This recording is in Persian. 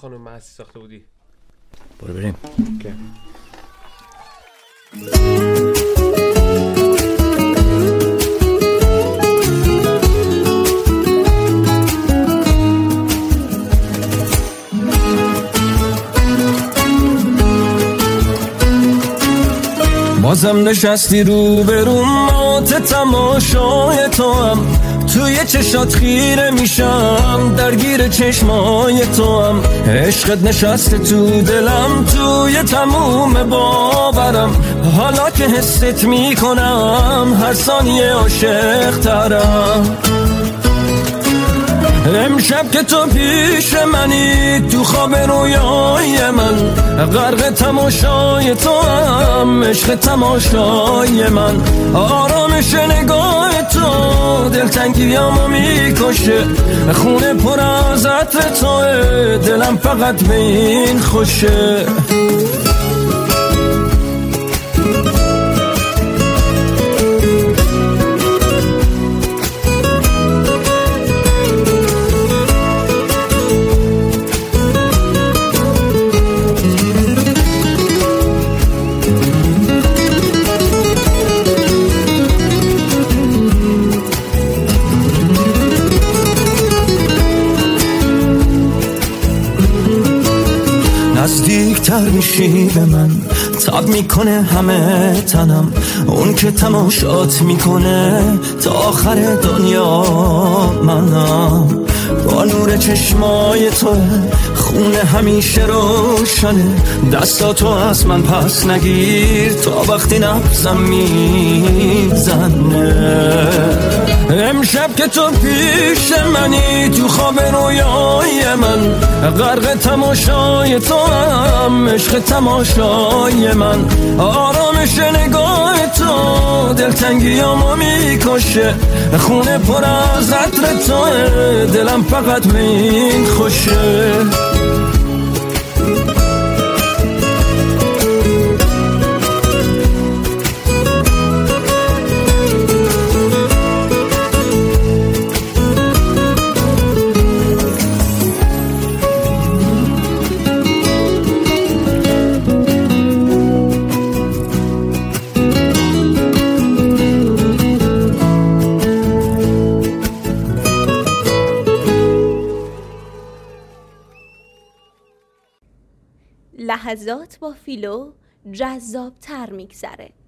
خانم معصی ساخته بودی. برو بریم. بازم نشستی رو برون مات تماشای تو هم، توی چشات خیره میشم درگیر چشمای تو هم، عشقت نشسته تو دلم توی تموم باورم، حالا که حست میکنم هر ثانیه عاشق ترم. امشب که تو پیش منی تو خواب رویای من، غرق تماشای تو هم عشق تماشای من، آرامش نگاه تو دلتنگیامو میکشه، خونه پر از عطر توه دلم فقط به این خوشه. نزدیکتر میشی به من، تاب میکنه همه تنم، اون که تماشات میکنه تا آخر دنیا منم، با نور چشمای تو خونه همیشه روشنه، دستاتو از من پس نگیر تا وقتی نبزم میزنه. امشب که تو پیش منی تو خواب رویای من، غرق تماشای تو هم عشق تماشای من، آرامش نگاه تو دلتنگیامو میکشه، خونه پر از عطر توه دلم فقط به این خوشه. لحظات با فیلو جذاب تر میگذره.